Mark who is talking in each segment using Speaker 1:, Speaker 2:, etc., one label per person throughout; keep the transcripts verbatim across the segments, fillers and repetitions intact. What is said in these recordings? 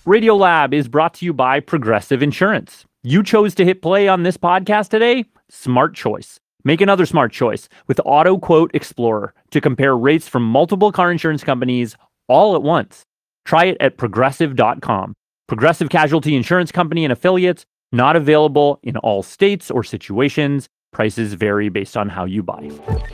Speaker 1: Radiolab is brought to you by Progressive Insurance. You chose to hit play on this podcast today? Smart choice. Make another smart choice with Auto Quote Explorer to compare rates from multiple car insurance companies all at once. Try it at progressive dot com. Progressive Casualty Insurance Company and affiliates, not available in all states or situations. Prices vary based on how you buy.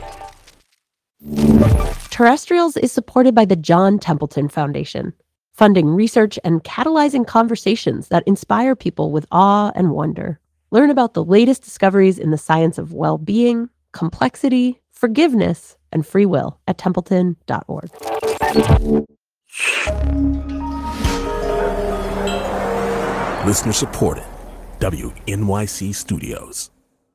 Speaker 2: Terrestrials is supported by the John Templeton Foundation, funding research and catalyzing conversations that inspire people with awe and wonder. Learn about the latest discoveries in the science of well-being, complexity, forgiveness, and free will at templeton dot org.
Speaker 3: Listener supported. W N Y C Studios.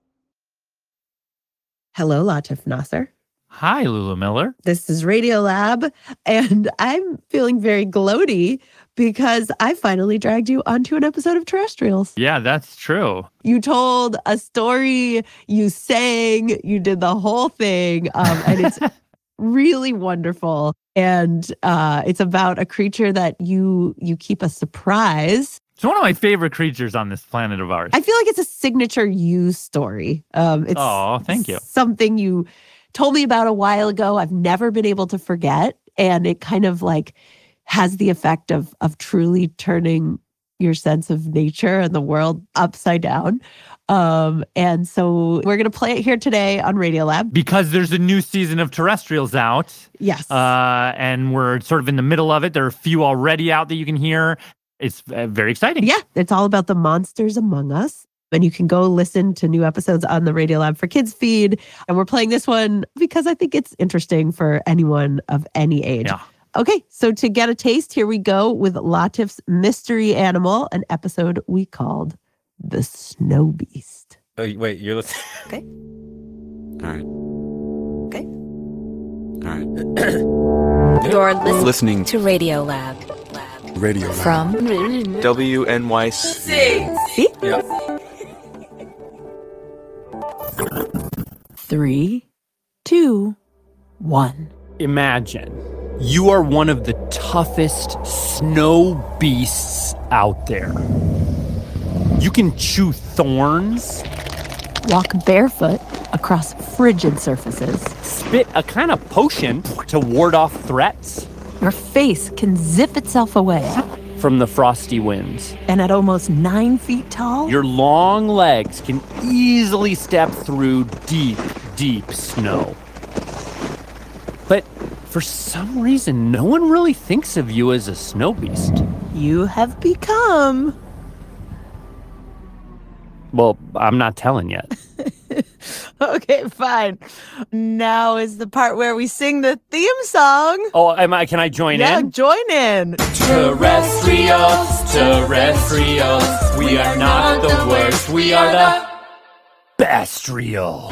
Speaker 2: Hello, Latif Nasser.
Speaker 1: Hi, Lulu Miller.
Speaker 2: This is Radiolab, and I'm feeling very gloaty because I finally dragged you onto an episode of Terrestrials.
Speaker 1: Yeah, that's true.
Speaker 2: You told a story, you sang, you did the whole thing, um, and it's really wonderful. And uh, it's about a creature that you you keep a surprise.
Speaker 1: It's one of my favorite creatures on this planet of ours.
Speaker 2: I feel like it's a signature you story. Um, it's
Speaker 1: oh, thank you.
Speaker 2: Something you told me about a while ago. I've never been able to forget. And it kind of like has the effect of of truly turning your sense of nature and the world upside down. Um, and so we're going to play it here today on Radiolab.
Speaker 1: Because there's a new season of Terrestrials out.
Speaker 2: Yes.
Speaker 1: Uh, and we're sort of in the middle of it. There are a few already out that you can hear. It's uh, very exciting.
Speaker 2: Yeah, it's all about the monsters among us. And you can go listen to new episodes on the Radiolab for Kids feed. And we're playing this one because I think it's interesting for anyone of any age.
Speaker 1: Yeah.
Speaker 2: Okay, so to get a taste, here we go with Latif's mystery animal, an episode we called The Snow Beast.
Speaker 4: Oh, wait, you're listening.
Speaker 2: Okay.
Speaker 4: All right.
Speaker 2: Okay.
Speaker 4: All right.
Speaker 5: You're listening,
Speaker 4: Listening
Speaker 5: to Radiolab.
Speaker 4: Radio
Speaker 5: From
Speaker 4: W N Y C.
Speaker 2: See?
Speaker 4: Yeah.
Speaker 2: Three, two, one.
Speaker 1: Imagine you are one of the toughest snow beasts out there. You can chew thorns,
Speaker 2: Walk barefoot across frigid surfaces.
Speaker 1: spit a kind of potion to ward off threats
Speaker 2: Your face can zip itself away.
Speaker 1: from the frosty winds.
Speaker 2: And at almost nine feet tall,
Speaker 1: Your long legs can easily step through deep, deep snow. But for some reason, no one really thinks of you as a snow beast.
Speaker 2: you have become...
Speaker 1: Well, I'm not telling yet.
Speaker 2: Okay, fine. Now is the part where we sing the theme song.
Speaker 1: Oh, am I? Can I join
Speaker 2: Yeah,
Speaker 1: in?
Speaker 2: join in.
Speaker 1: Terrestrials, terrestrials, we are not the worst, we are the bestrial.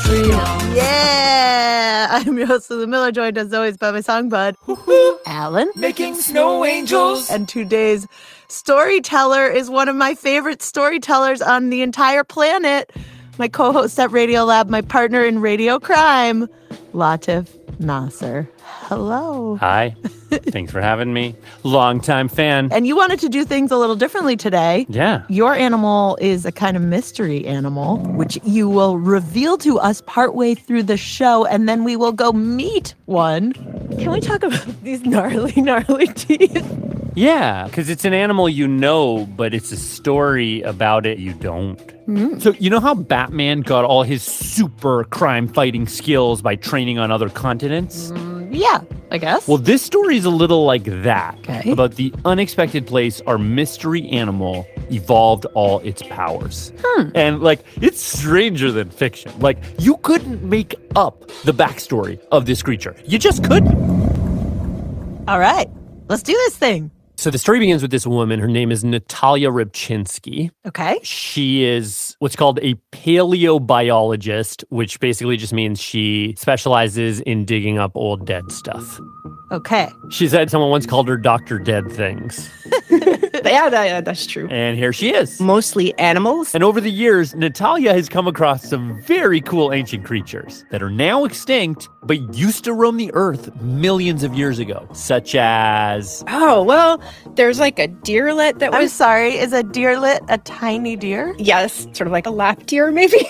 Speaker 2: Yeah! I'm your host, Lulu Miller, joined as always by my song bud, Alan.
Speaker 1: Making snow angels.
Speaker 2: And today's storyteller is one of my favorite storytellers on the entire planet. My co-host at Radiolab, my partner in Radio Crime, Latif Nasser. Hello.
Speaker 1: Hi, thanks for having me. Longtime fan.
Speaker 2: And you wanted to do things a little differently today.
Speaker 1: Yeah.
Speaker 2: Your animal is a kind of mystery animal, which you will reveal to us partway through the show, and then we will go meet one. Can we talk about these gnarly, gnarly teeth?
Speaker 1: Yeah, because it's an animal you know, but it's a story about it you don't. Mm. So you know how Batman got all his super crime-fighting skills by training on other continents?
Speaker 2: Mm, yeah, I guess.
Speaker 1: Well, this story is a little like that.
Speaker 2: Okay.
Speaker 1: About the unexpected place our mystery animal evolved all its powers.
Speaker 2: Hmm.
Speaker 1: And, like, it's stranger than fiction. Like, you couldn't make up the backstory of this creature. You just couldn't.
Speaker 2: All right, let's do this thing.
Speaker 1: So the story begins with this woman. Her name is Natalia Rybczynski.
Speaker 2: Okay.
Speaker 1: She is what's called a paleobiologist, which basically just means she specializes in digging up old dead stuff.
Speaker 2: Okay.
Speaker 1: She said someone once called her Doctor Dead Things.
Speaker 5: Yeah, that, yeah, that's true.
Speaker 1: And here she is.
Speaker 5: Mostly animals.
Speaker 1: And over the years, Natalia has come across some very cool ancient creatures that are now extinct, but used to roam the earth millions of years ago, such as...
Speaker 5: Oh, well, there's like a deerlet that
Speaker 2: I'm
Speaker 5: was...
Speaker 2: sorry, is a deerlet a tiny deer?
Speaker 5: Yes, sort of like a lap deer, maybe.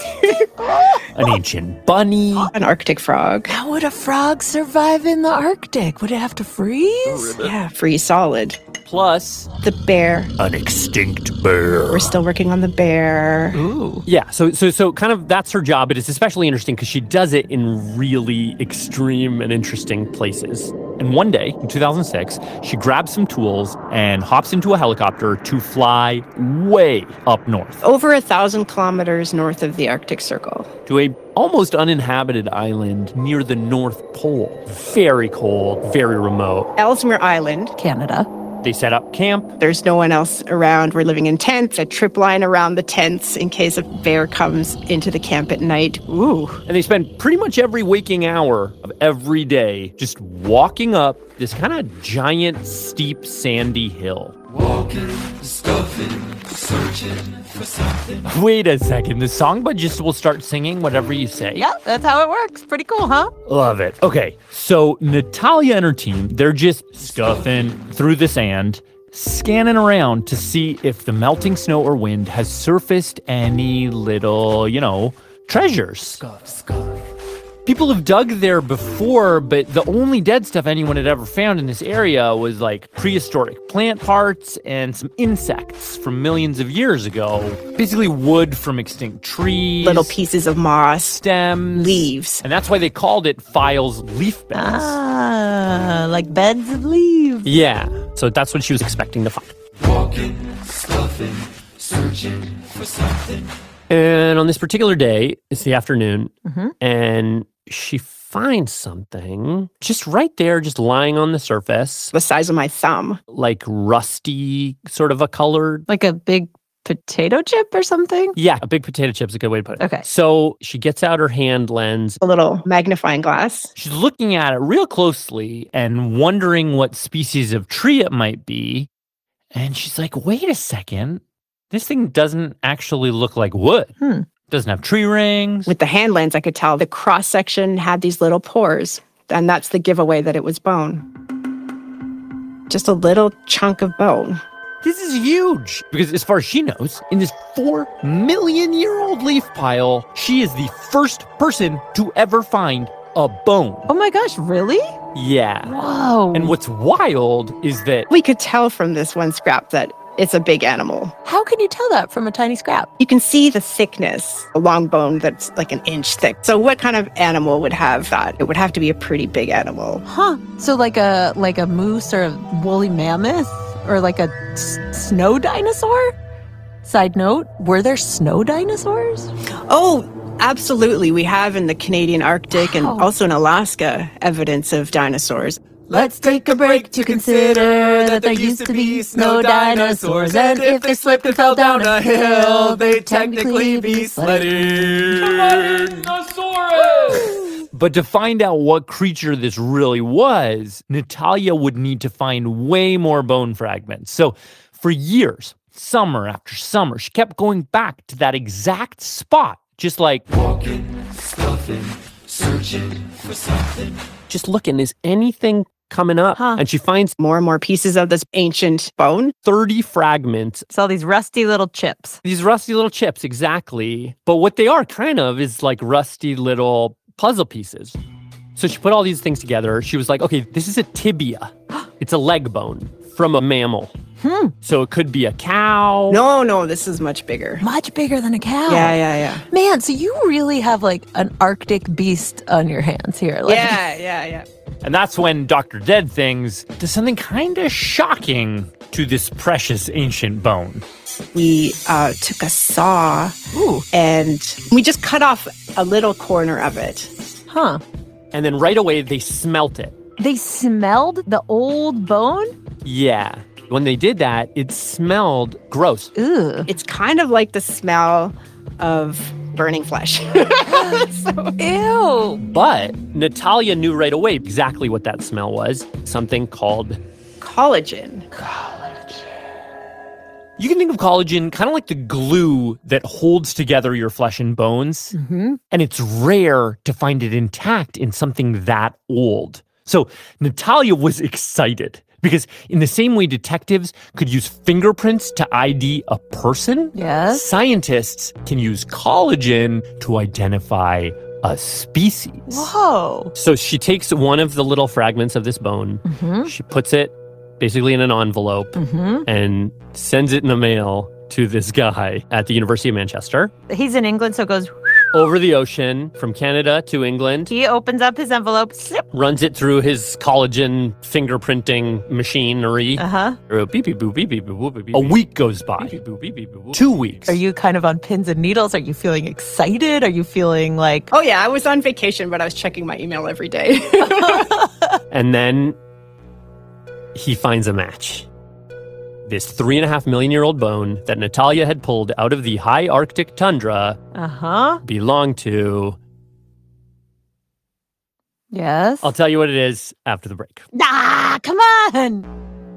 Speaker 1: an ancient bunny.
Speaker 5: An Arctic frog.
Speaker 2: How would a frog survive in the Arctic? Would it have to freeze?
Speaker 5: Yeah, free solid.
Speaker 1: Plus...
Speaker 5: The bear.
Speaker 1: an extinct bear.
Speaker 5: We're still working on the bear.
Speaker 2: Ooh.
Speaker 1: Yeah, so so so kind of that's her job, but it's especially interesting because she does it in really extreme and interesting places. And one day, in two thousand six, she grabs some tools and hops into a helicopter to fly way up north.
Speaker 5: Over a thousand kilometers north of the Arctic Circle.
Speaker 1: To a almost uninhabited island near the North Pole. Very cold, very remote.
Speaker 5: Ellesmere Island.
Speaker 2: Canada.
Speaker 1: They set up camp.
Speaker 5: There's no one else around. We're living in tents, a trip line around the tents in case a bear comes into the camp at night. Ooh.
Speaker 1: And they spend pretty much every waking hour of every day just walking up this kind of giant, steep, sandy hill.
Speaker 6: Walking, stuffing, searching for something.
Speaker 1: Wait a second. The songbird just will start singing whatever you say.
Speaker 2: Yeah, that's how it works. Pretty cool, huh?
Speaker 1: Love it. Okay, so Natalia and her team, they're just stuffing through the sand, scanning around to see if the melting snow or wind has surfaced any little, you know, treasures.
Speaker 6: Scuff, scuff.
Speaker 1: People have dug there before, but the only dead stuff anyone had ever found in this area was like prehistoric plant parts and some insects from millions of years ago. Basically wood from extinct trees.
Speaker 5: Little pieces of moss.
Speaker 1: Stems.
Speaker 5: Leaves.
Speaker 1: And that's why they called it File's leaf beds.
Speaker 2: Ah, like beds of leaves.
Speaker 1: Yeah, so that's what she was expecting to find.
Speaker 6: Walking, stuffing, searching for something.
Speaker 1: And on this particular day, it's the afternoon,
Speaker 2: Mhm.
Speaker 1: and she finds something just right there, just lying on the surface,
Speaker 5: The size of my thumb.
Speaker 1: like rusty, sort of a colored.
Speaker 2: Like a big potato chip or something?
Speaker 1: Yeah, a big potato chip's a good way to put it.
Speaker 2: Okay.
Speaker 1: So she gets out her hand lens.
Speaker 5: A little magnifying glass.
Speaker 1: She's looking at it real closely and wondering what species of tree it might be. And she's like, wait a second. This thing doesn't actually look like wood.
Speaker 2: Hmm.
Speaker 1: Doesn't have tree rings.
Speaker 5: With the hand lens, I could tell the cross section had these little pores. And that's the giveaway that it was bone. Just a little chunk of bone.
Speaker 1: This is huge. Because as far as she knows, in this four million year old leaf pile, she is the first person to ever find a bone.
Speaker 2: Oh my gosh, really?
Speaker 1: Yeah.
Speaker 2: Whoa.
Speaker 1: And what's wild is that
Speaker 5: We could tell from this one scrap that it's a big animal.
Speaker 2: How can you tell that from a tiny scrap?
Speaker 5: You can see the thickness, a long bone that's like an inch thick. So what kind of animal would have that? It would have to be a pretty big animal.
Speaker 2: Huh. So like a like a moose or a woolly mammoth or like a s- snow dinosaur? Side note, were there snow dinosaurs?
Speaker 5: Oh, absolutely. We have in the Canadian Arctic and
Speaker 2: Wow.
Speaker 5: also in Alaska evidence of dinosaurs.
Speaker 2: Let's take a break to consider that there used to be snow dinosaurs, and if they slipped and fell down a hill, they'd technically be sledding.
Speaker 1: But to find out what creature this really was, Natalia would need to find way more bone fragments. So for years, summer after summer, she kept going back to that exact spot, just like
Speaker 6: Walking, stuffing, searching for something.
Speaker 1: just looking, is anything coming up?
Speaker 2: Huh.
Speaker 1: And she finds
Speaker 5: More and more pieces of this ancient bone.
Speaker 1: thirty fragments.
Speaker 2: It's all these rusty little chips.
Speaker 1: These rusty little chips, exactly. But what they are kind of is like rusty little puzzle pieces. So she put all these things together. She was like, okay, this is a tibia. It's a leg bone from a mammal.
Speaker 2: Hmm.
Speaker 1: So it could be a cow.
Speaker 5: No, no, this is much bigger.
Speaker 2: Much bigger than a cow.
Speaker 5: Yeah, yeah, yeah.
Speaker 2: Man, so you really have like an Arctic beast on your hands here. Like,
Speaker 5: Yeah, yeah, yeah.
Speaker 1: And that's when Doctor Dead Things does something kind of shocking to this precious ancient bone.
Speaker 5: We uh, took a saw
Speaker 2: Ooh.
Speaker 5: and we just cut off a little corner of it.
Speaker 2: Huh.
Speaker 1: And then right away, they smelt it.
Speaker 2: They smelled the old bone?
Speaker 1: Yeah. When they did that, it smelled gross.
Speaker 2: Ooh.
Speaker 5: It's kind of like the smell of burning flesh.
Speaker 2: Ew.
Speaker 1: But Natalia knew right away exactly what that smell was. Something called
Speaker 5: Collagen.
Speaker 1: You can think of collagen kind of like the glue that holds together your flesh and bones.
Speaker 2: Mm-hmm.
Speaker 1: And it's rare to find it intact in something that old. So Natalia was excited because in the same way detectives could use fingerprints to I D a person,
Speaker 2: Yes.
Speaker 1: scientists can use collagen to identify a species.
Speaker 2: Whoa.
Speaker 1: So she takes one of the little fragments of this bone,
Speaker 2: Mm-hmm.
Speaker 1: she puts it basically in an envelope
Speaker 2: Mm-hmm.
Speaker 1: and sends it in the mail to this guy at the University of Manchester.
Speaker 2: He's in England, so it goes,
Speaker 1: Over the ocean from Canada to England,
Speaker 2: he opens up his envelope, slip.
Speaker 1: runs it through his collagen fingerprinting machinery.
Speaker 2: Uh-huh.
Speaker 1: Beep, beep, boop, beep, beep, boop, beep, beep. A week goes by. Two weeks.
Speaker 2: Are you kind of on pins and needles? Are you feeling excited? Are you feeling like,
Speaker 5: Oh, yeah, I was on vacation, but I was checking my email every day.
Speaker 1: And then he finds a match. This three and a half million year old bone that Natalia had pulled out of the high Arctic tundra
Speaker 2: uh-huh,
Speaker 1: belonged to.
Speaker 2: yes.
Speaker 1: I'll tell you what it is after the break.
Speaker 2: Ah, come on.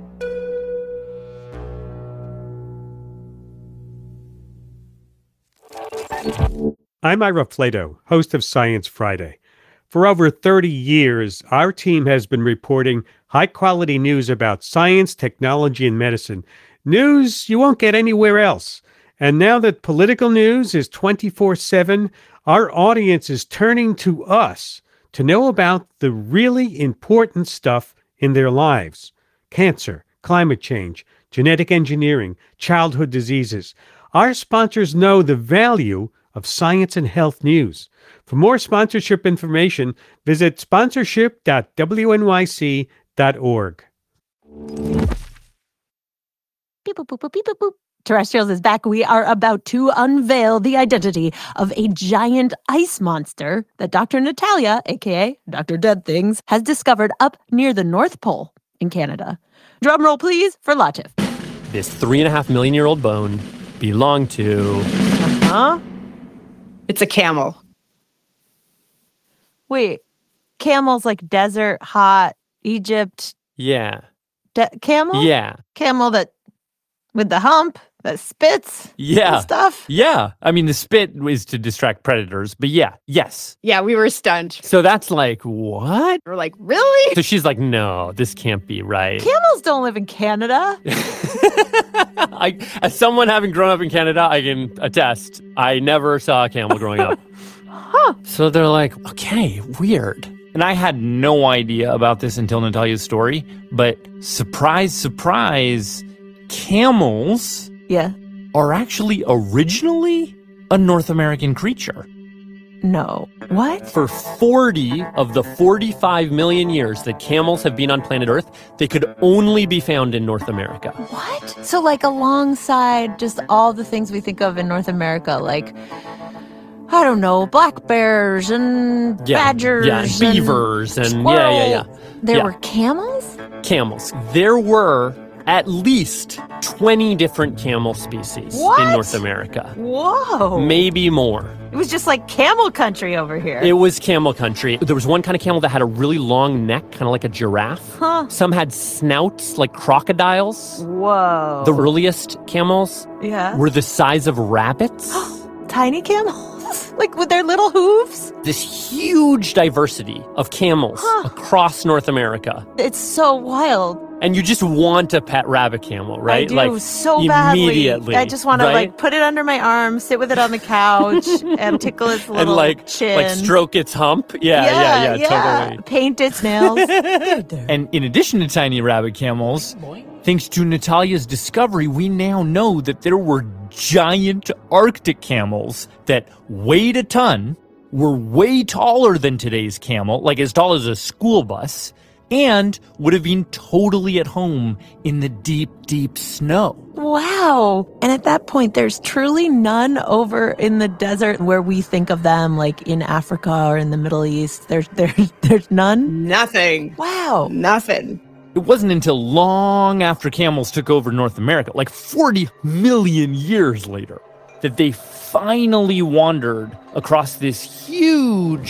Speaker 7: I'm Ira Flato, host of Science Friday. For over thirty years, our team has been reporting high-quality news about science, technology, and medicine. News you won't get anywhere else. And now that political news is twenty-four seven, our audience is turning to us to know about the really important stuff in their lives. Cancer, climate change, genetic engineering, childhood diseases. Our sponsors know the value of science and health news. For more sponsorship information, visit sponsorship dot w n y c dot org.
Speaker 2: Beep, boop, boop, boop, beep, boop, boop. Terrestrials is back. We are about to unveil the identity of a giant ice monster that Doctor Natalia, aka Doctor Dead Things, has discovered up near the North Pole in Canada. Drum roll, please, for Latif.
Speaker 1: This three and a half million year old bone belonged to.
Speaker 2: Huh?
Speaker 5: It's a camel.
Speaker 2: Wait, camels like desert, hot, Egypt,
Speaker 1: Yeah.
Speaker 2: de- camel?
Speaker 1: Yeah.
Speaker 2: Camel that with the hump that spits
Speaker 1: Yeah.
Speaker 2: and stuff?
Speaker 1: Yeah. I mean, the spit is to distract predators, but yeah, yes.
Speaker 5: Yeah, we were stunned.
Speaker 1: So that's like, what?
Speaker 5: We're like, really?
Speaker 1: So she's like, no, this can't be right.
Speaker 2: Camels don't live in Canada.
Speaker 1: I, as someone having grown up in Canada, I can attest, I never saw a camel growing up.
Speaker 2: Huh.
Speaker 1: So they're like, okay, weird. And I had no idea about this until Natalia's story, but surprise, surprise, camels
Speaker 2: Yeah.
Speaker 1: are actually originally a North American creature.
Speaker 2: No. What?
Speaker 1: For forty of the forty-five million years that camels have been on planet Earth, they could only be found in North America.
Speaker 2: What? So, like, alongside just all the things we think of in North America, like, I don't know, black bears and
Speaker 1: Yeah,
Speaker 2: badgers,
Speaker 1: yeah, and beavers, and,
Speaker 2: squirrel.
Speaker 1: yeah, yeah, yeah.
Speaker 2: There
Speaker 1: Yeah.
Speaker 2: were camels?
Speaker 1: Camels. There were at least twenty different camel species
Speaker 2: What?
Speaker 1: in North America.
Speaker 2: Whoa.
Speaker 1: Maybe more.
Speaker 2: It was just like camel country over here.
Speaker 1: It was camel country. There was one kind of camel that had a really long neck, kind of like a giraffe.
Speaker 2: Huh.
Speaker 1: Some had snouts like crocodiles.
Speaker 2: Whoa.
Speaker 1: The earliest camels
Speaker 2: yeah.
Speaker 1: were the size of rabbits.
Speaker 2: Tiny camels? Like with their little hooves?
Speaker 1: This huge diversity of camels
Speaker 2: Huh.
Speaker 1: across North America.
Speaker 2: It's so wild.
Speaker 1: And you just want a pet rabbit camel, right?
Speaker 2: I do
Speaker 1: like
Speaker 2: so badly.
Speaker 1: immediately.
Speaker 2: I just want to
Speaker 1: right?
Speaker 2: like put it under my arm, sit with it on the couch, and tickle its little
Speaker 1: and like
Speaker 2: chin.
Speaker 1: like stroke its hump. Yeah, yeah, yeah, totally.
Speaker 2: Paint its nails.
Speaker 8: And in addition to tiny rabbit camels, thanks to Natalia's discovery, we now know that there were giant Arctic camels that weighed a ton, were way taller than today's camel, like as tall as a school bus, and would have been totally at home in the deep, deep snow.
Speaker 2: Wow. And at that point, there's truly none over in the desert where we think of them, like in Africa or in the Middle East. There's there's there's none.
Speaker 5: Nothing.
Speaker 2: Wow.
Speaker 5: Nothing.
Speaker 1: It wasn't until long after camels took over North America, like forty million years later, that they finally wandered across this huge,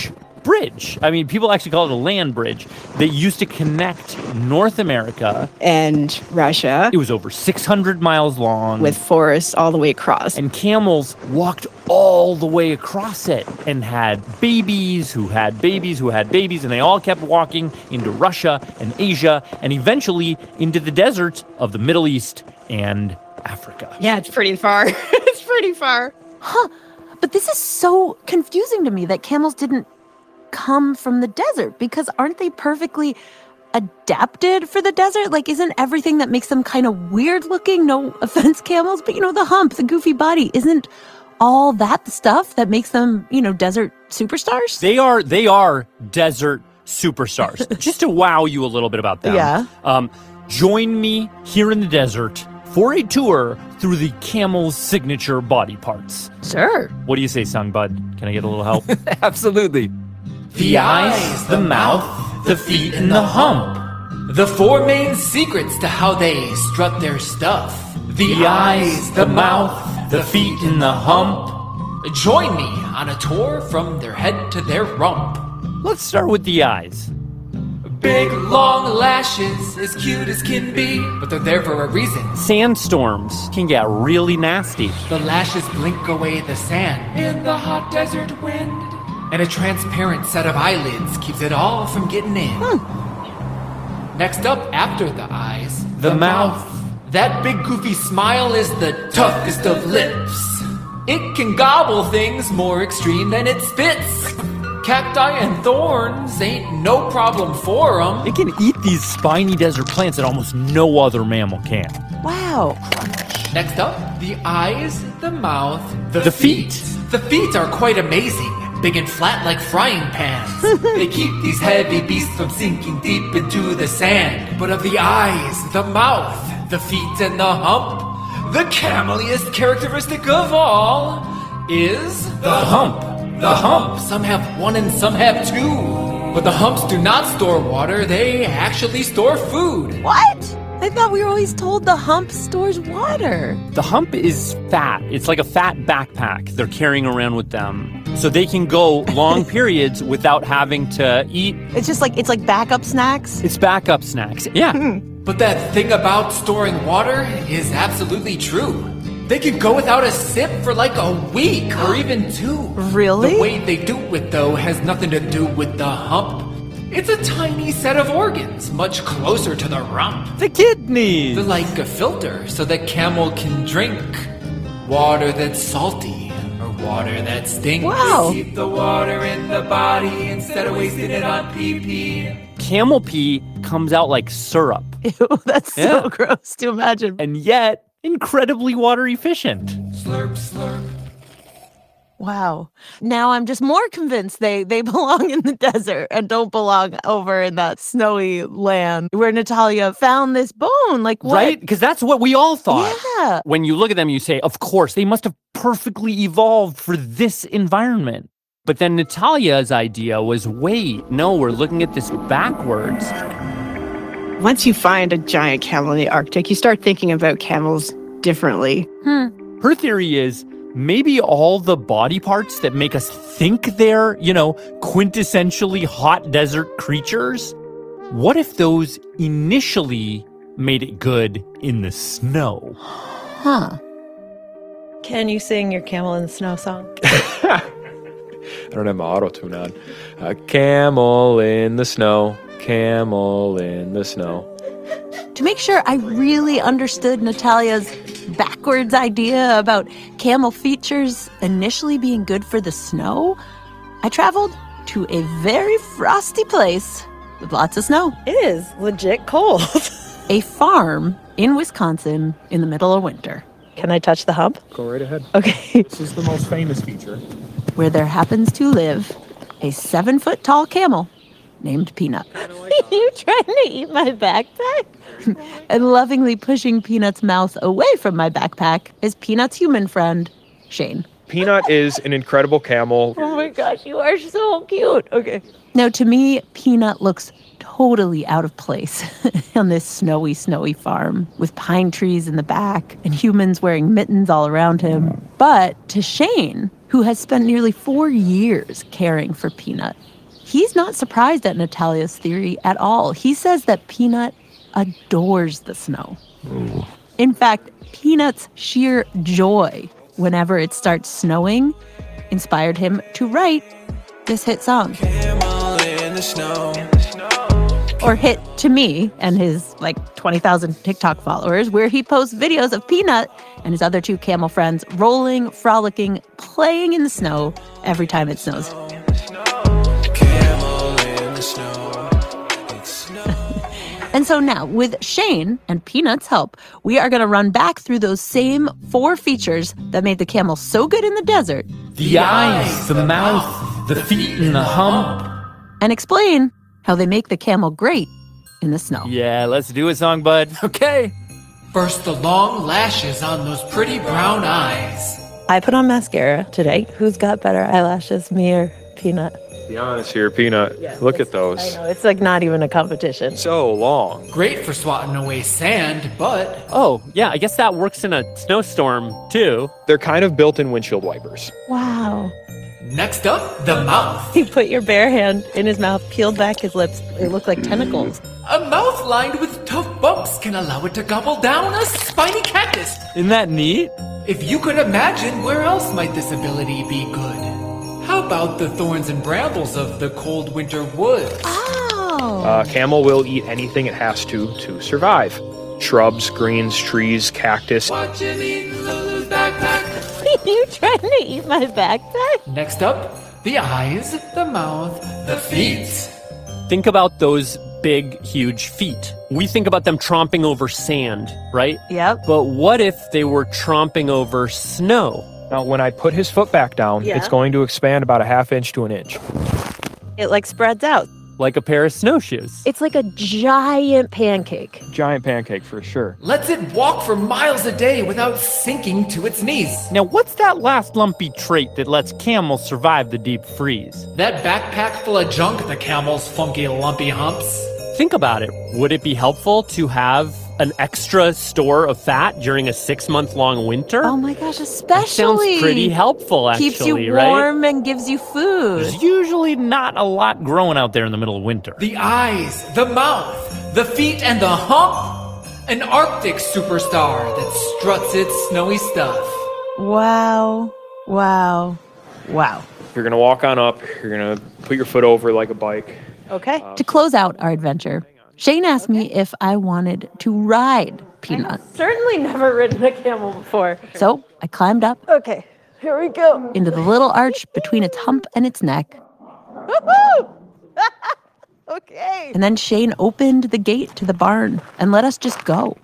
Speaker 1: bridge. I mean, people actually call it a land bridge that used to connect North America.
Speaker 5: And Russia.
Speaker 1: It was over six hundred miles long.
Speaker 5: With forests all the way across.
Speaker 1: And camels walked all the way across it and had babies who had babies who had babies, and they all kept walking into Russia and Asia and eventually into the deserts of the Middle East and Africa.
Speaker 5: Yeah, it's pretty far. It's pretty far.
Speaker 2: Huh. But this is so confusing to me that camels didn't come from the desert, because aren't they perfectly adapted for the desert? Like, isn't everything that makes them kind of weird looking, no offense, camels, but you know, the hump, the goofy body, isn't all that the stuff that makes them, you know, desert superstars?
Speaker 1: They are, they are desert superstars. Just to wow you a little bit about them.
Speaker 2: Yeah.
Speaker 1: Um, join me here in the desert for a tour through the camel's signature body parts.
Speaker 2: Sure.
Speaker 1: What do you say, Songbud? Can I get a little help?
Speaker 4: Absolutely.
Speaker 8: The eyes, the mouth, the feet, and the hump. The four main secrets to how they strut their stuff. The eyes, the mouth, the feet, and the hump. Join me on a tour from their head to their rump.
Speaker 1: Let's start with the eyes.
Speaker 8: Big, long lashes, as cute as can be, but they're there for a reason.
Speaker 1: Sandstorms can get really nasty.
Speaker 8: The lashes blink away the sand in the hot desert wind. And a transparent set of eyelids keeps it all from getting in.
Speaker 2: Hmm.
Speaker 8: Next up, after the eyes,
Speaker 1: The mouth.
Speaker 8: That big goofy smile is the toughest of lips. It can gobble things more extreme than it spits. Cacti and thorns ain't no problem for 'em.
Speaker 1: It can eat these spiny desert plants that almost no other mammal can.
Speaker 2: Wow.
Speaker 8: Next up, the eyes, the mouth, the,
Speaker 1: The feet.
Speaker 8: The feet are quite amazing, big and flat like frying pans. They keep these heavy beasts from sinking deep into the sand. But of the eyes, the mouth, the feet, and the hump, the cameliest characteristic of all is the hump. The hump. Some have one and some have two. But the humps do not store water, they actually store food.
Speaker 2: What? I thought we were always told the hump stores water.
Speaker 1: The hump is fat. It's like a fat backpack they're carrying around with them. So they can go long periods without having to eat.
Speaker 2: It's just like, it's like backup snacks.
Speaker 1: It's backup snacks. Yeah.
Speaker 8: But that thing about storing water is absolutely true. They can go without a sip for like a week or even two.
Speaker 2: Really?
Speaker 8: The way they do it, though, has nothing to do with the hump. It's a tiny set of organs, much closer to the rump.
Speaker 1: The kidneys.
Speaker 8: They're like a filter so that camel can drink water that's salty or water that stinks.
Speaker 2: Wow.
Speaker 8: Keep the water in the body instead of wasting it on pee-pee.
Speaker 1: Camel pee comes out like syrup.
Speaker 2: Ew, that's
Speaker 1: Yeah.
Speaker 2: so gross to imagine.
Speaker 1: And yet, incredibly water efficient.
Speaker 8: Slurp, slurp.
Speaker 2: Wow. Now I'm just more convinced they, they belong in the desert and don't belong over in that snowy land where Natalia found this bone. Like, what?
Speaker 1: Right? Because that's what we all thought.
Speaker 2: Yeah.
Speaker 1: When you look at them, you say, of course, they must have perfectly evolved for this environment. But then Natalia's idea was, wait, no, we're looking at this backwards.
Speaker 5: Once you find a giant camel in the Arctic, you start thinking about camels differently.
Speaker 2: Hmm.
Speaker 1: Her theory is maybe all the body parts that make us think they're, you know, quintessentially hot desert creatures, what if those initially made it good in the snow?
Speaker 2: Huh.
Speaker 9: Can you sing your Camel in the Snow song?
Speaker 4: I don't have my auto-tune on. Uh, camel in the snow, camel in the snow.
Speaker 2: To make sure I really understood Natalia's backwards idea about camel features initially being good for the snow, I traveled to a very frosty place with lots of snow.
Speaker 9: It is legit cold.
Speaker 2: A farm in Wisconsin in the middle of winter.
Speaker 9: Can I touch the hump?
Speaker 4: Go right ahead.
Speaker 9: Okay.
Speaker 4: This is the most famous feature.
Speaker 2: Where there happens to live a seven foot tall camel named Peanut. You trying to eat my backpack? And lovingly pushing Peanut's mouth away from my backpack is Peanut's human friend, Shane.
Speaker 4: Peanut is an incredible camel.
Speaker 2: Oh my gosh, you are so cute. Okay. Now, to me, Peanut looks totally out of place on this snowy, snowy farm with pine trees in the back and humans wearing mittens all around him. But to Shane, who has spent nearly four years caring for Peanut, he's not surprised at Natalia's theory at all. He says that Peanut adores the snow.
Speaker 4: Ooh.
Speaker 2: In fact, Peanut's sheer joy whenever it starts snowing inspired him to write this hit song.
Speaker 6: Camel in the snow.
Speaker 2: Or hit to me and his like twenty thousand TikTok followers, where he posts videos of Peanut and his other two camel friends rolling, frolicking, playing in the snow every time it snows.
Speaker 6: Camel in the snow. It's snow.
Speaker 2: And so now, with Shane and Peanut's help, we are going to run back through those same four features that made the camel so good in the desert
Speaker 8: The eyes, the mouth, the feet, and the hump.
Speaker 2: and explain how they make the camel great in the snow.
Speaker 8: Yeah, let's do it, Songbud.
Speaker 6: Okay. First, the long lashes on those pretty brown eyes.
Speaker 9: I put on mascara today. Who's got better eyelashes, me or Peanut?
Speaker 4: Be honest here, Peanut. Look at those.
Speaker 9: I know, it's like not even a competition.
Speaker 4: So long.
Speaker 6: Great for swatting away sand, but
Speaker 1: Oh, yeah, I guess that works in a snowstorm, too.
Speaker 4: They're kind of built-in windshield wipers.
Speaker 9: Wow.
Speaker 6: next up, the mouth.
Speaker 9: He put your bare hand in his mouth, peeled back his lips. It looked like tentacles.
Speaker 6: A mouth lined with tough bumps can allow it to gobble down a spiny cactus.
Speaker 8: Isn't that neat?
Speaker 6: If you could imagine, where else might this ability be good? How about the thorns and brambles of the cold winter woods?
Speaker 2: Oh.
Speaker 4: Uh, camel will eat anything it has to to survive. Shrubs, greens, trees, cactus.
Speaker 6: Watch him eat Lulu's backpack.
Speaker 9: Are you trying to eat my backpack?
Speaker 6: Next up, the eyes, the mouth, the feet.
Speaker 1: Think about those big, huge feet. We think about them tromping over sand, right?
Speaker 9: Yep.
Speaker 1: But what if they were tromping over snow?
Speaker 4: Now, when I put his foot back down,
Speaker 9: Yeah.
Speaker 4: it's going to expand about a half inch to an inch.
Speaker 9: It like spreads out.
Speaker 1: Like a pair of snowshoes.
Speaker 9: It's like a giant pancake.
Speaker 4: Giant pancake for sure.
Speaker 6: Lets it walk for miles a day without sinking to its knees.
Speaker 1: Now, what's that last lumpy trait that lets camels survive the deep freeze?
Speaker 6: That backpack full of junk, the camel's funky lumpy humps.
Speaker 1: Think about it. Would it be helpful to have an extra store of fat during a six-month-long winter?
Speaker 2: Oh my gosh, especially.
Speaker 1: That sounds pretty helpful, actually,
Speaker 2: Keeps you
Speaker 1: right?
Speaker 2: warm and gives you food.
Speaker 1: There's usually not a lot growing out there in the middle of winter.
Speaker 6: The eyes, the mouth, the feet, and the hump. An Arctic superstar that struts its snowy stuff.
Speaker 2: Wow. Wow. Wow.
Speaker 4: You're going to walk on up. You're going to put your foot over like a bike.
Speaker 9: Okay.
Speaker 2: To close out our adventure, Shane asked me if I wanted to ride Peanut.
Speaker 9: Certainly never ridden a camel before.
Speaker 2: So I climbed up
Speaker 9: Okay, here we go.
Speaker 2: into the little arch between its hump and its neck.
Speaker 9: Woohoo! Okay.
Speaker 2: And then Shane opened the gate to the barn and let us just go.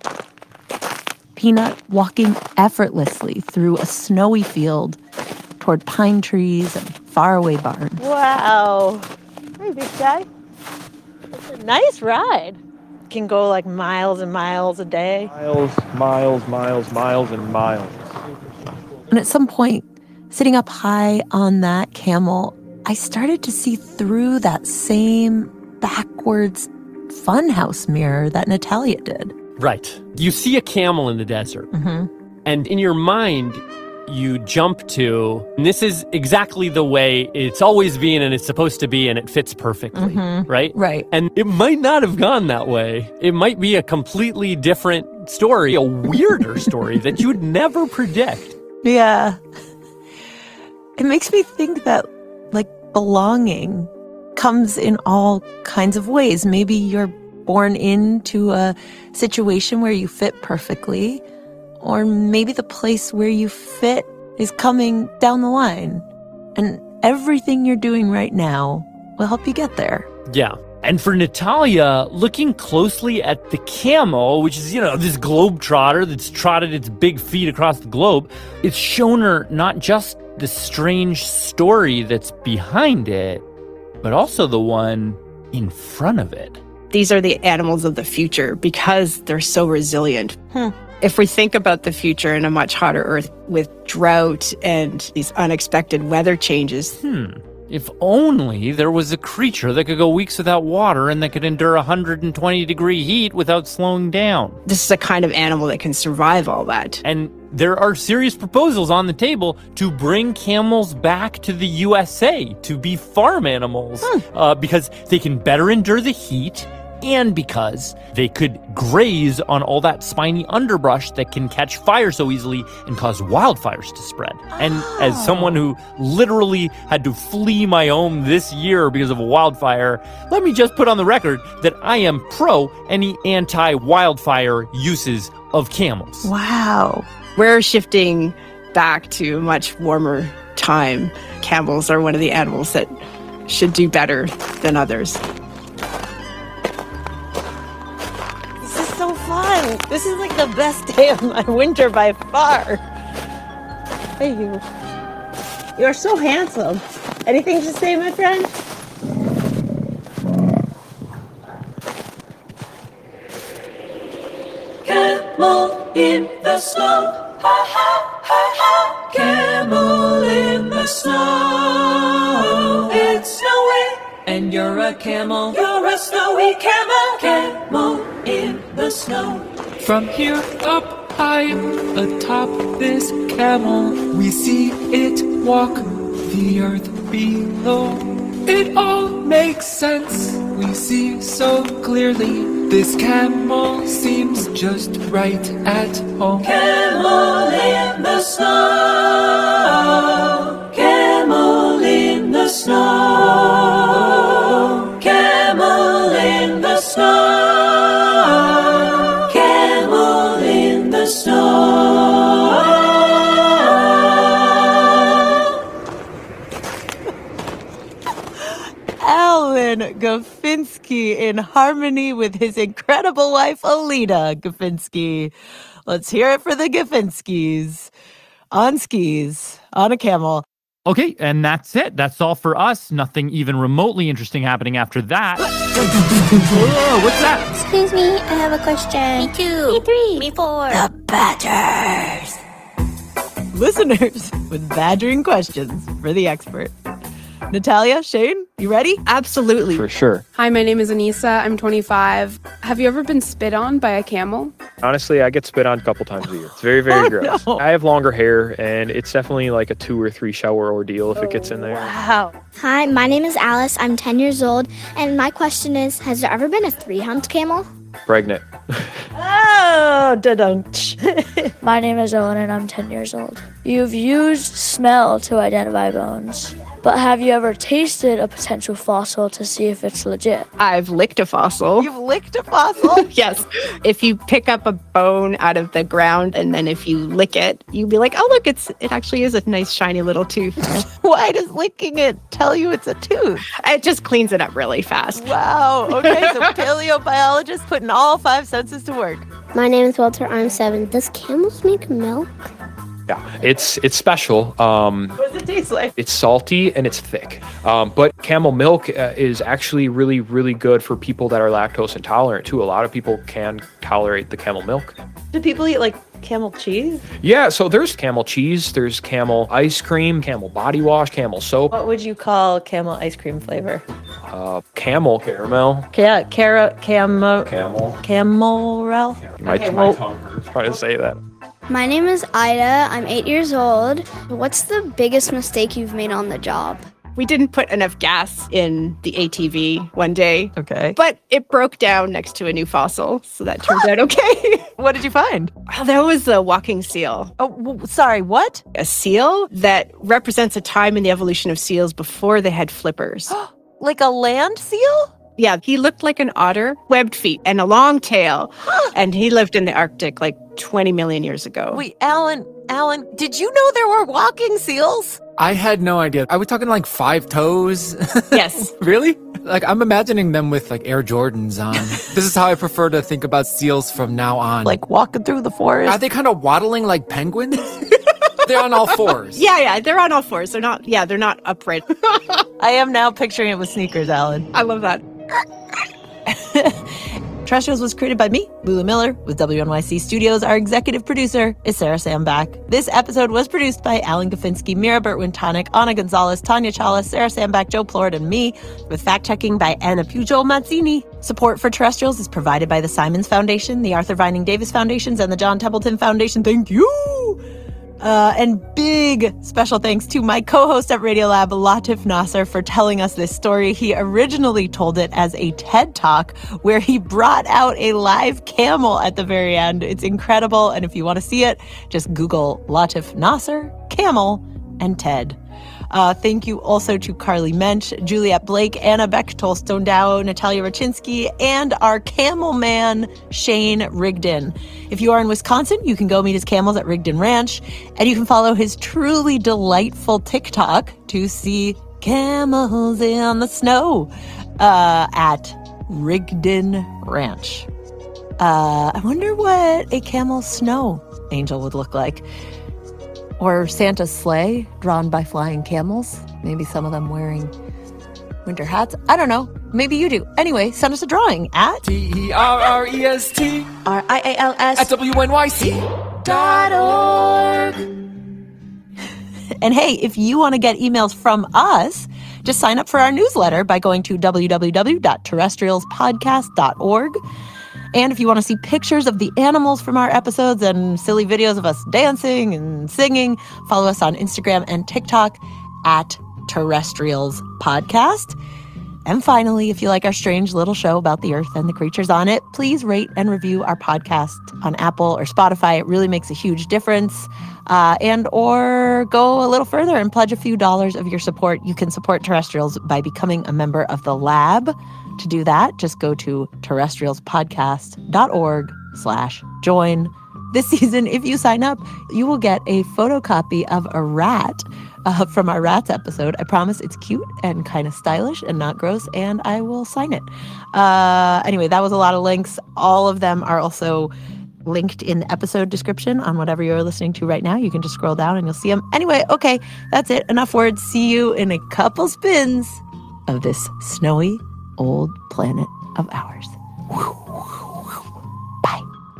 Speaker 2: Peanut walking effortlessly through a snowy field toward pine trees and faraway barns.
Speaker 9: Wow. Hey, big guy. It's a nice ride. Can go like miles and miles a day.
Speaker 4: Miles, miles, miles, miles, and miles.
Speaker 2: And at some point, sitting up high on that camel, I started to see through that same backwards funhouse mirror that Natalia did.
Speaker 1: Right. You see a camel in the desert,
Speaker 2: Mm-hmm.
Speaker 1: and in your mind, you jump to, and this is exactly the way it's always been and it's supposed to be, and it fits perfectly,
Speaker 2: Mhm.
Speaker 1: right?
Speaker 2: Right.
Speaker 1: And it might not have gone that way. It might be a completely different story, a weirder story that you would never predict.
Speaker 2: Yeah. It makes me think that, like, belonging comes in all kinds of ways. Maybe you're born into a situation where you fit perfectly, or maybe the place where you fit is coming down the line. And everything you're doing right now will help you get there.
Speaker 1: Yeah. And for Natalia, looking closely at the camel, which is, you know, this globetrotter that's trotted its big feet across the globe, it's shown her not just the strange story that's behind it, but also the one in front of it.
Speaker 5: These are the animals of the future because they're so resilient.
Speaker 2: Hmm.
Speaker 5: If we think about the future in a much hotter Earth with drought and these unexpected weather changes,
Speaker 1: Hmm.
Speaker 8: If only there was a creature that could go weeks without water and that could endure one hundred twenty degree heat without slowing down.
Speaker 5: This is a kind of animal that can survive all that.
Speaker 8: And there are serious proposals on the table to bring camels back to the U S A to be farm animals
Speaker 5: Hmm.
Speaker 8: uh, because they can better endure the heat and because they could graze on all that spiny underbrush that can catch fire so easily and cause wildfires to spread. And as someone who literally had to flee my home this year because of a wildfire, let me just put on the record that I am pro any anti-wildfire uses of camels.
Speaker 5: Wow. We're shifting back to a much warmer time. Camels are one of the animals that should do better than others.
Speaker 9: This is so fun. This is like the best day of my winter by far. Hey, you. You're so handsome. Anything to say, my friend?
Speaker 6: Camel in the snow. Ha ha ha ha. Camel in the snow. It's snowy. And you're a camel. You're a snowy camel. Camel in the snow. From here up high atop this camel, we see it walk the earth below. It all makes sense. We see so clearly. This camel seems just right at home. Camel in the snow. Camel in the snow. Camel in the snow. Camel in the snow.
Speaker 9: Alan Gafinsky in harmony with his incredible wife, Alita Gafinsky. Let's hear it for the Gafinskys. On skis, on a camel.
Speaker 1: Okay, and that's it. That's all for us. Nothing even remotely interesting happening after that. Whoa, what's that?
Speaker 10: Excuse me, I have a question. Me two. Me three. Me four.
Speaker 9: The Badgers. Listeners with badgering questions for the expert. Natalia, Shane, you ready?
Speaker 5: Absolutely.
Speaker 4: For sure.
Speaker 11: Hi, my name is Anissa. I'm twenty-five. Have you ever been spit on by a camel?
Speaker 4: Honestly, I get spit on a couple times a year. It's very, very
Speaker 9: Oh,
Speaker 4: gross.
Speaker 9: no.
Speaker 4: I have longer hair, and it's definitely like a two or three shower ordeal if it gets in there.
Speaker 9: Wow.
Speaker 10: Hi, my name is Alice. I'm ten years old. And my question is, has there ever been a three-humped camel?
Speaker 4: Pregnant.
Speaker 9: Oh, da-dunk.
Speaker 12: My name is Owen and I'm ten years old. You've used smell to identify bones, but have you ever tasted a potential fossil to see if it's legit?
Speaker 5: I've licked a fossil.
Speaker 9: You've licked a fossil?
Speaker 5: Yes. If you pick up a bone out of the ground and then if you lick it, you'd be like, oh, look, it's it actually is a nice shiny little tooth.
Speaker 9: Why does licking it tell you it's a tooth?
Speaker 5: It just cleans it up really fast.
Speaker 9: Wow. Okay, so paleobiologist putting all five senses to work.
Speaker 10: My name is Walter. I'm seven. Does camels make milk?
Speaker 4: Yeah, it's it's special. Um,
Speaker 9: What does it taste like?
Speaker 4: It's salty and it's thick. Um, but camel milk uh, is actually really, really good for people that are lactose intolerant too. A lot of people can tolerate the camel milk.
Speaker 9: Do people eat like camel cheese?
Speaker 4: Yeah, so there's camel cheese, there's camel ice cream, camel body wash, camel soap,
Speaker 9: What would you call camel ice cream flavor?
Speaker 4: uh, camel caramel,
Speaker 9: Yeah, carrot, camo,
Speaker 4: camel.
Speaker 9: camel.
Speaker 4: My,
Speaker 9: Okay,
Speaker 4: my
Speaker 9: well-
Speaker 4: tongue hurts trying to say that.
Speaker 10: My name is Ida. I'm eight years old. What's the biggest mistake you've made on the job?
Speaker 5: We didn't put enough gas in the A T V one day,
Speaker 9: Okay.
Speaker 5: but it broke down next to a new fossil, so that turned out okay.
Speaker 9: What did you find?
Speaker 5: Oh, that was a walking seal.
Speaker 9: Oh, w- sorry, what?
Speaker 5: A seal that represents a time in the evolution of seals before they had flippers.
Speaker 9: Like a land seal?
Speaker 5: Yeah, he looked like an otter, webbed feet, and a long tail. And he lived in the Arctic like twenty million years ago.
Speaker 9: Wait, Alan, Alan, did you know there were walking seals?
Speaker 13: I had no idea. Are we talking like five toes?
Speaker 5: Yes.
Speaker 13: Really? Like, I'm imagining them with like Air Jordans on. This is how I prefer to think about seals from now on.
Speaker 9: Like walking through the forest?
Speaker 13: Are they kind of waddling like penguins? They're on all fours.
Speaker 5: Yeah, yeah, they're on all fours. They're not, yeah, they're not upright.
Speaker 9: I am now picturing it with sneakers, Alan.
Speaker 5: I love that.
Speaker 9: Terrestrials was created by me, Lulu Miller, with W N Y C Studios. Our executive producer is Sarah Sandbach. This episode was produced by Alan Gafinsky, Mira Burt-Wintonic, Anna Gonzalez, Tanya Chalice, Sarah Sandbach, Joe Plord, and me, with fact-checking by Anna Pujol-Mazzini. Support for Terrestrials is provided by the Simons Foundation, the Arthur Vining Davis Foundations, and the John Templeton Foundation. Thank you! Uh, and big special thanks to my co-host at Radiolab, Latif Nasser, for telling us this story. He originally told it as a TED Talk where he brought out a live camel at the very end. It's incredible. And if you want to see it, just Google Latif Nasser, camel, and TED. Uh, thank you also to Carly Mensch, Juliet Blake, Anna Bechtold, Stone Dow, Natalia Rachinsky, and our camel man, Shane Rigdon. If you are in Wisconsin, you can go meet his camels at Rigdon Ranch, and you can follow his truly delightful TikTok to see camels in the snow uh, at Rigdon Ranch. Uh, I wonder what a camel snow angel would look like. Or Santa's sleigh, drawn by flying camels. Maybe some of them wearing winter hats. I don't know. Maybe you do. Anyway, send us a drawing at
Speaker 13: T E R R E S T
Speaker 9: R I A L S
Speaker 13: at W N Y C
Speaker 9: dot org. And hey, if you want to get emails from us, just sign up for our newsletter by going to w w w dot terrestrials podcast dot org. And if you want to see pictures of the animals from our episodes and silly videos of us dancing and singing, follow us on Instagram and TikTok at Terrestrials Podcast. And finally, if you like our strange little show about the Earth and the creatures on it, please rate and review our podcast on Apple or Spotify. It really makes a huge difference. Uh, and or go a little further and pledge a few dollars of your support. You can support Terrestrials by becoming a member of the lab. To do that, just go to terrestrialspodcast dot org slash join. This season, if you sign up, you will get a photocopy of a rat uh, from our rats episode. I promise it's cute and kind of stylish and not gross, and I will sign it. Uh, anyway, that was a lot of links. All of them are also linked in the episode description on whatever you're listening to right now. You can just scroll down and you'll see them. Anyway, okay, that's it. Enough words. See you in a couple spins of this snowy old planet of ours. Bye.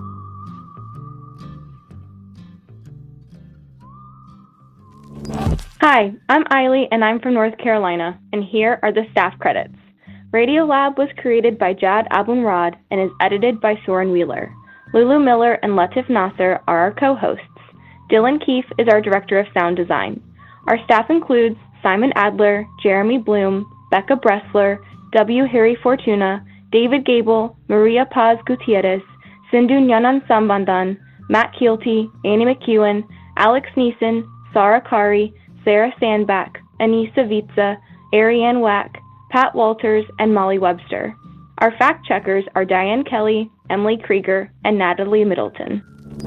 Speaker 14: Hi, I'm Eiley, and I'm from North Carolina, and here are the staff credits. Radiolab was created by Jad Abumrad and is edited by Soren Wheeler. Lulu Miller and Latif Nasser are our co-hosts. Dylan Keefe is our director of sound design. Our staff includes Simon Adler, Jeremy Bloom, Becca Bressler, W. Harry Fortuna, David Gable, Maria Paz Gutierrez, Sindhu Nyanan Sambandan, Matt Keelty, Annie McEwen, Alex Neeson, Sarah Kari, Sarah Sandbach, Anissa Vitza, Ariane Wack, Pat Walters, and Molly Webster. Our fact checkers are Diane Kelly, Emily Krieger, and Natalie Middleton.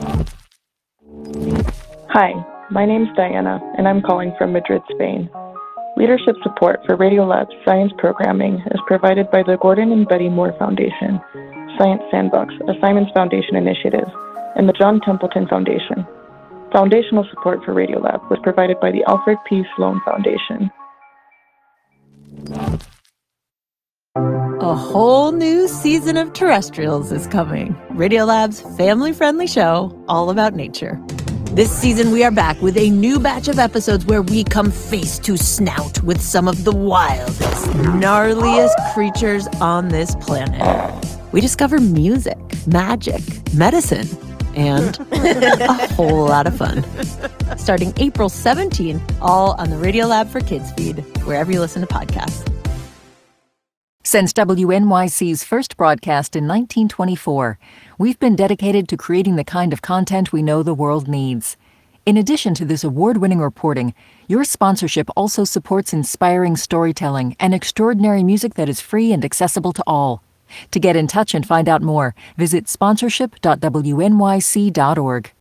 Speaker 15: Hi, my name's Diana, and I'm calling from Madrid, Spain. Leadership support for Radiolab's science programming is provided by the Gordon and Betty Moore Foundation, Science Sandbox, a Simons Foundation initiative, and the John Templeton Foundation. Foundational support for Radiolab was provided by the Alfred P. Sloan Foundation.
Speaker 9: A whole new season of Terrestrials is coming. Radiolab's family-friendly show all about nature. This season, we are back with a new batch of episodes where we come face to snout with some of the wildest, gnarliest creatures on this planet. We discover music, magic, medicine, and a whole lot of fun. Starting April seventeenth, all on the Radiolab for Kids feed, wherever you listen to podcasts.
Speaker 16: Since W N Y C's first broadcast in nineteen twenty-four, we've been dedicated to creating the kind of content we know the world needs. In addition to this award-winning reporting, your sponsorship also supports inspiring storytelling and extraordinary music that is free and accessible to all. To get in touch and find out more, visit sponsorship dot w n y c dot org.